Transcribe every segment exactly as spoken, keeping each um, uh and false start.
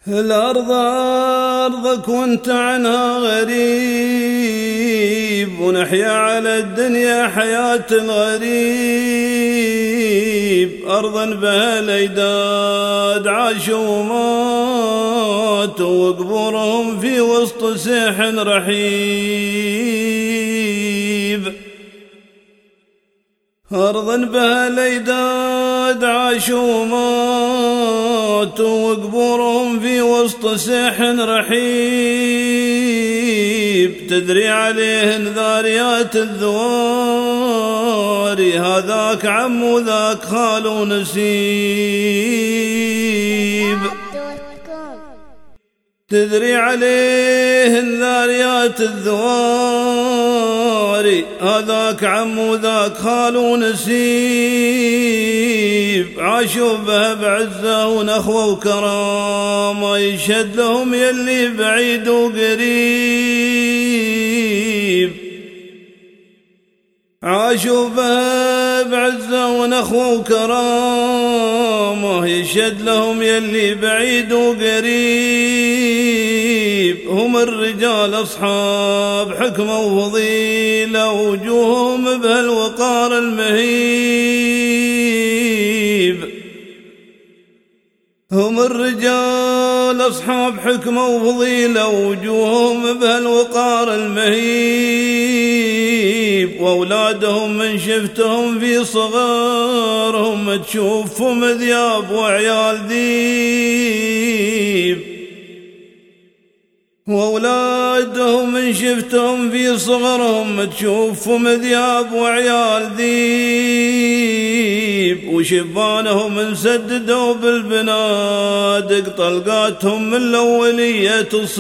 الأرض أرضك وانت عنها غريب، ونحيا على الدنيا حياة الغريب. أرضا بها الأجداد عاشوا وماتوا، وقبورهم في وسط سيح رحيب. أرضا بها الأجداد عاشوا وماتوا، وقبورهم في وسط سيح رحيب. تدري عليهن ذاريات الذواري، هذاك عم وذاك خال ونسيب. تدري عليهن ذاريات الذواري، هذاك عم وذاك خال ونسيب. عاشوا بها بعزة ونخوة وكرامة، يشهد لهم يلي بعيد وقريب. عاشوا بها بعزة ونخوة وكرامة، يشهد لهم يلي بعيد وقريب. هم الرجال أصحاب حكمة وفضيلة، وجوههم بهالوقار المهيب. هم الرجال أصحاب حكمة وفضيلة، وجوههم بهالوقار المهيب. وأولادهم من شفتهم في صغارهم، تشوفهم ذياب وعيال ذيب. وأولادهم من شفتهم في صغرهم، تشوفهم ذياب وعيال ذيب. وشبانهم انسددوا بالبنادق، طلقاتهم من الأولية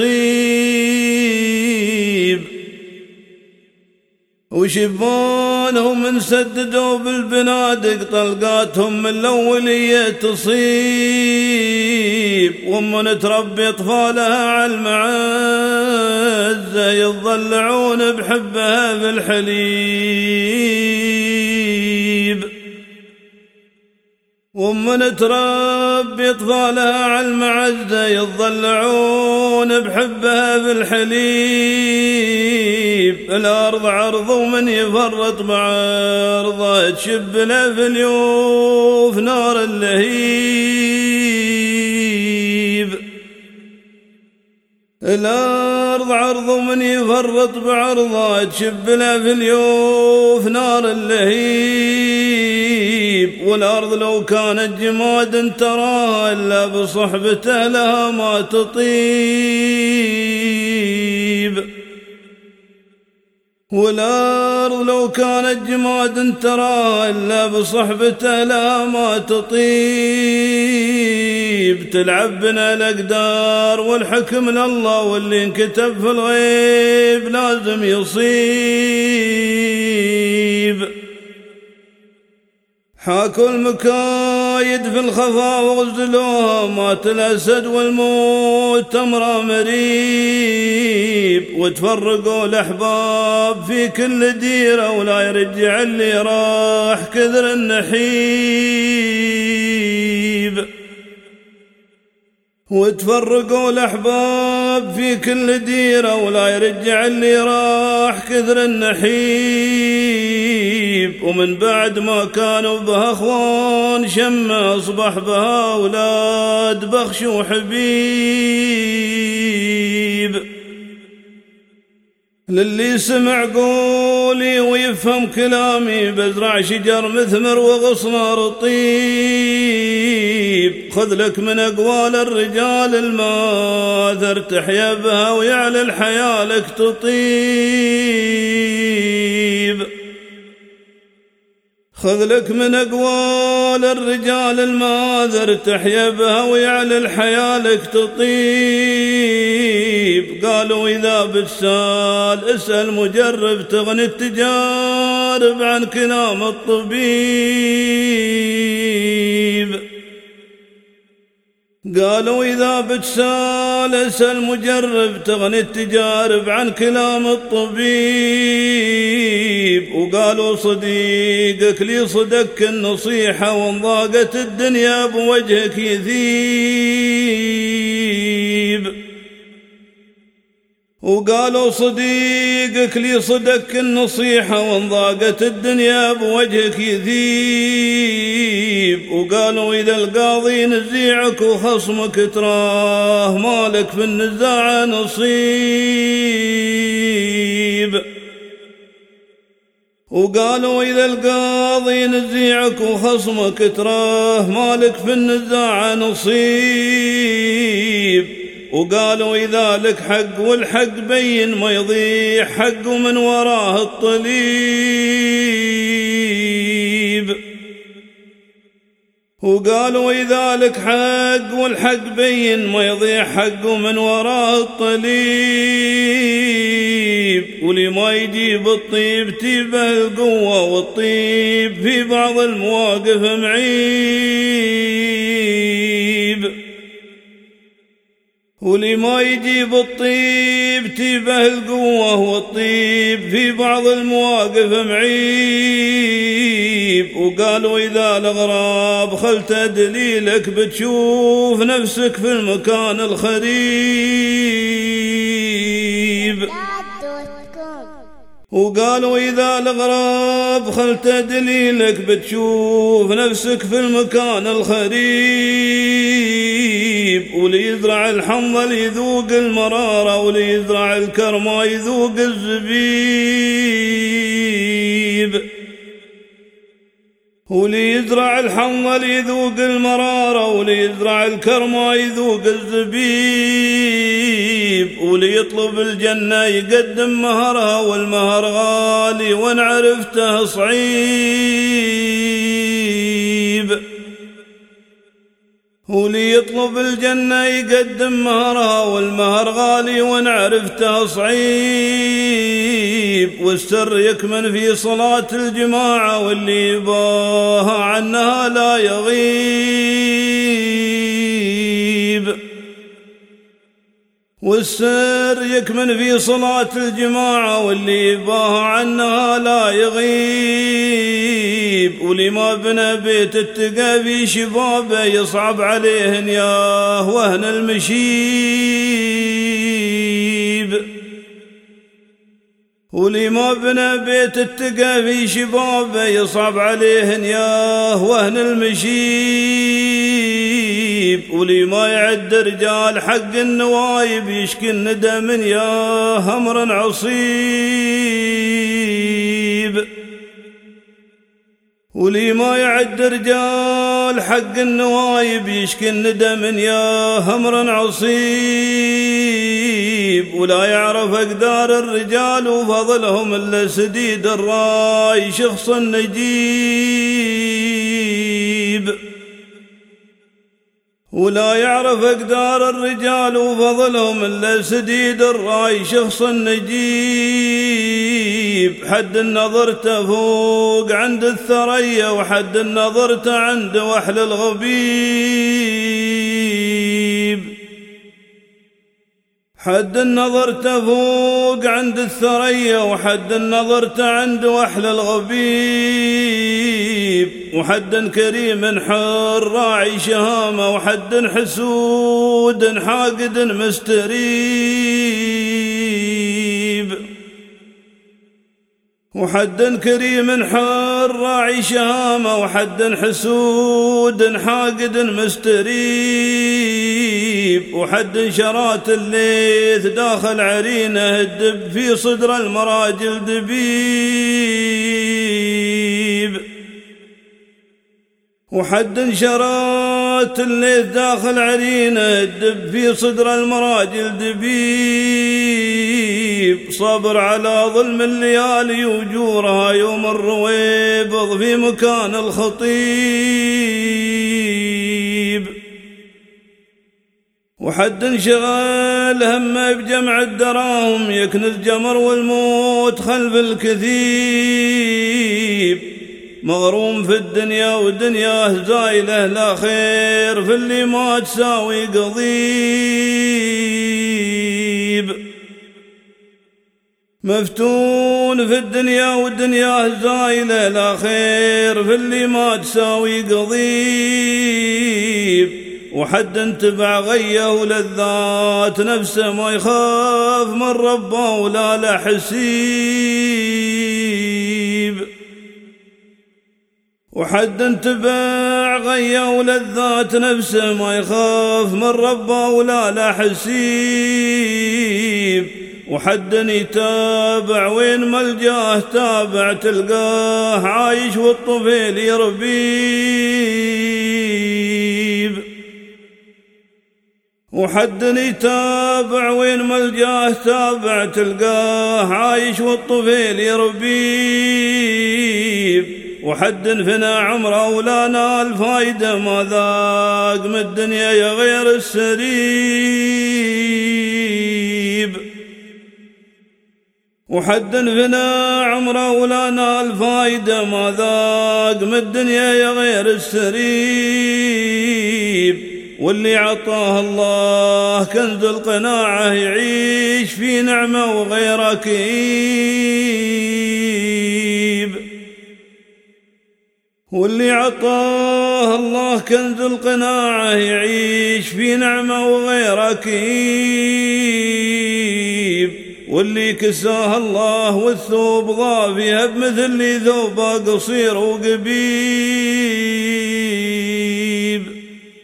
تصيب. وشبانهم انسددوا بالبنادق، طلقاتهم من الأولية تصيب. ومن تربي أطفالها على المعزة، يتضلعون بحبها في الحليب. ومن تربي أطفالها على المعزة، يتضلعون بحبها في الحليب. الأرض عرض ومن يفرط بعرضه، تشب له في اليوف نار اللهيب. الأرض عرض ومن يفرط بعرضه، تشب له في اليوف نار اللهيب. والأرض لو كانت جماد تراها، إلا بصحبته لها ما تطيب. والأرض لو كانت جماد تراها، إلا بصحبته لها ما تطيب. تلعب بنا الأقدار والحكم لله، واللي انكتب في الغيب لازم يصيب. حاكوا المكايد في الخفا وغزلوها، مات الأسد والموت تمرى مريب. وتفرقوا الأحباب في كل ديرة، ولا يرجع اللي راح كثر النحيب. وتفرقوا الأحباب في كل ديرة، ولا يرجع اللي راح كثر النحيب. ومن بعد ما كانوا بها أخوان شمة، أصبح بها أولاد بخش وحبيب. للي سمع قولي ويفهم كلامي، بزرع شجر مثمر وغصن رطيب. خذ لك من أقوال الرجال الماثر، تحيا بها ويعلى الحياة لك تطيب. خذ لك من أقوال الرجال الماثر، تحيا بها ويعلى الحياة لك تطيب. قالوا إذا بتسال اسأل مجرب، تغني التجارب عن كلام الطبيب. قالوا إذا بتسال اسأل مجرب، تغني التجارب عن كلام الطبيب. وقالوا صديقك لي صدق النصيحة، وان ضاقت الدنيا بوجهك يثيب. وقالوا صديقك لي صدق النصيحة، وان ضاقت الدنيا بوجهك يذيب. وقالوا إذا القاضي نزيعك وخصمك تراه مالك في النزاع نصيب. وقالوا إذا القاضي نزيعك وخصمك تراه مالك في النزاع نصيب. وقالوا إذا لك حق والحق بين ما يضيع حق من وراه الطليب. وقالوا إذا لك حق والحق بين ما يضيع حق من وراه الطليب. ولي ما يجيب الطيب تيبه القوة، والطيب في بعض المواقف معيب. ولي ما يجيب الطيب تيبه القوة، والطيب في بعض المواقف معيب. وقالوا إذا الأغراب خلت دليلك بتشوف نفسك في المكان الخريب. وقالوا إذا الأغراب خلت دليلك بتشوف نفسك في المكان الخريب. وليزرع الحنظل يذوق المرارة، وليزرع الكرمة يذوق الزبيب. وليزرع الحنظل يذوق المرارة، وليزرع الكرمة يذوق الزبيب. وليطلب الجنة يقدم مهرها، والمهر غالي وان عرفته صعيب. وليطلب الجنة يقدم مهرها، والمهر غالي وان عرفته صعيب. والسر يكمن في صلاة الجماعة، واللي يباها عنها لا يغيب. والسر يكمن في صلاة الجماعة، واللي يباها عنها لا يغيب. ولما بنى بيت التقى في شبابه يصعب عليهن ياه وهن المشيب. ولما بنى بيت التقى في شبابه يصعب عليهن ياه وهن المشيب. ولما يعد رجال حق النوايب يشكي الندم ياه أمر عصيب. ولما يعد رجال حق النوايب يشكي الندم ياه أمر عصيب. ولا يعرف أقدار الرجال وفضلهم إلا سديد الراي شخص نجيب. ولا يعرف أقدار الرجال وفضلهم إلا سديد الراي شخص نجيب. حد النظر تفوق عند الثريا، وحد النظر عند وحل الغبيب. حد النظر تفوق عند الثريا، وحد النظر عند وحل الغبيب. وحد كريم حر راعي شهامة، وحد حسود حاقد مستريب. وحد كريم حر راعي شهامة، وحد حسود حاقد مستريب. وحد شرات الليث داخل عرينه الدب في صدر المراجل دبيب. وحد شرات الليث داخل عرينه الدب في صدر المراجل دبيب. صبر على ظلم الليالي وجورها يوم الرويبض في مكان الخطيب. وحد انشغال همه بجمع الدراهم يكنز جمر والموت خلف الكثيب. مغروم في الدنيا ودنياه زايله لا خير في اللي ما تساوي قضيب. مفتون في الدنيا والدنيا زايله لا خير في اللي ما تساوي قضيب. وحد تبع غيه ولذات نفسه ما يخاف من ربه ولا له حسيب. وحد تبع غيه ولذات نفسه ما يخاف من ربه ولا له حسيب. وحد يتابع وين ملجاه تابع تلقاه عايش والطفيل يربيب. وحد يتابع وين ملجاه تابع تلقاه عايش والطفيل يربيب. وحد فنى عمره ولا نال فايدة ما ذاق من الدنيا يا غير السريب. وحد فنى عمره ولا نال فايدة ما ذاق من الدنيا يا غير السريب. واللي عطاه الله كنز القناعة يعيش في نعمة وغير كئيب. واللي عطاه الله كنز القناعة يعيش في نعمة وغير كئيب. واللي كساه الله والثوب ضافيها بمثل ثوبه قصير وقبيب.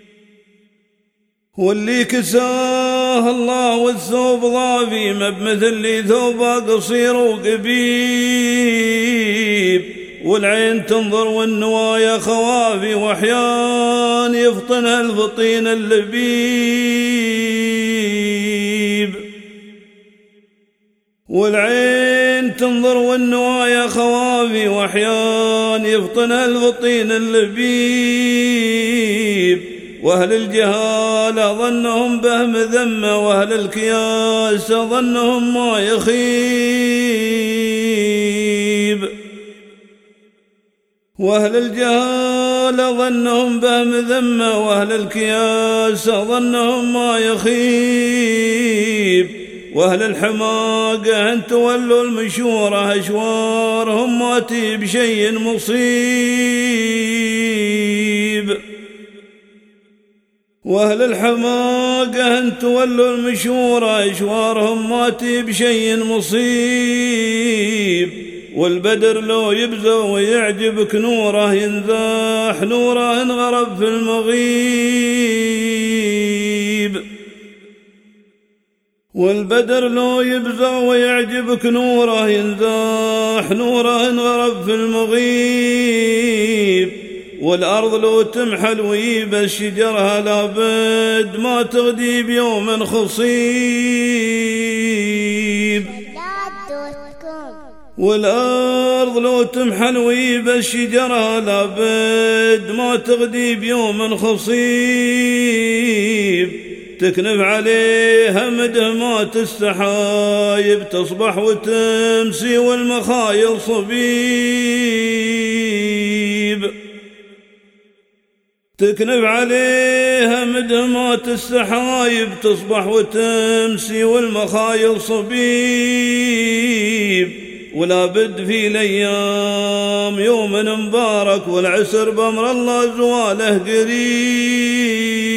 واللي كساه الله والثوب ضافي ما بمثل ثوبه قصير وقبيب. والعين تنظر والنوايا خوافي واحيان يفطنها الفطين اللبيب. والعين تنظر والنوايا خوافي واحيان يفطنها الفطين اللبيب. واهل الجهالة ظنهم بهم ذمة واهل الكياس ظنهم ما يخيب. واهل الجهالة ظنهم بهم ذمة واهل الكياس ظنهم ما يخيب. واهل الحماقة ان تولوا المشورة اشوارهم ما تجيب شيء مصيب. واهل الحماقة ان تولوا المشورة اشوارهم ما تجيب شيء مصيب. والبدر لو يبزو ويعجبك نوره ينزاح نوره انغرب في المغيب. والبدر لو يبزو ويعجبك نوره ينزاح نوره انغرب في المغيب. والأرض لو تمحل ويبس شجرها لابد ما تغدي بيوم خصيب. والأرض لو تمحل ويبس شجرها لابد ما تغدي بيوم خصيب. تكنف عليها مدهمات السحايب تصبح وتمسي والمخايل صبيب. تكنف عليها مدهمات السحايب تصبح وتمسي والمخايل صبيب. ولا بد في الأيام يوم مبارك والعسر بأمر الله زواله قريب.